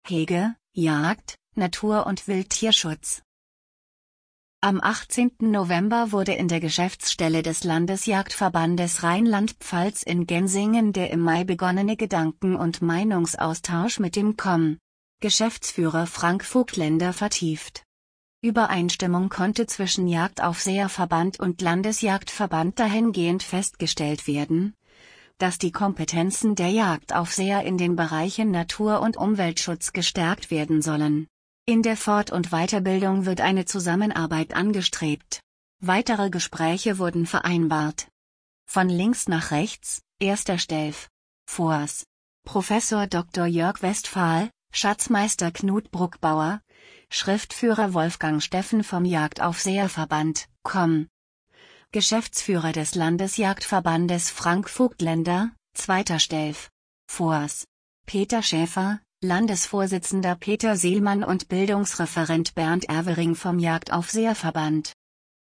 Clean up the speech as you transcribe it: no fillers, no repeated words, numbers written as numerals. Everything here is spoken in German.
Hege, Jagd, Natur- und Wildtierschutz. Am 18. November wurde in der Geschäftsstelle des Landesjagdverbandes Rheinland-Pfalz in Gensingen der im Mai begonnene Gedanken- und Meinungsaustausch mit dem Geschäftsführer Frank Vogtländer vertieft. Übereinstimmung konnte zwischen Jagdaufseherverband und Landesjagdverband dahingehend festgestellt werden, dass die Kompetenzen der Jagdaufseher in den Bereichen Natur- und Umweltschutz gestärkt werden sollen. In der Fort- und Weiterbildung wird eine Zusammenarbeit angestrebt. Weitere Gespräche wurden vereinbart. Von links nach rechts, 1. Stelf. Vors. Professor Dr. Jörg Westphal, Schatzmeister Knut Bruckbauer, Schriftführer Wolfgang Steffen vom Jagdaufseherverband, Geschäftsführer des Landesjagdverbandes Frank Vogtländer, 2. Stelf. Vors. Peter Schäfer, Landesvorsitzender Peter Seelmann und Bildungsreferent Bernd Erwering vom Jagdaufseherverband.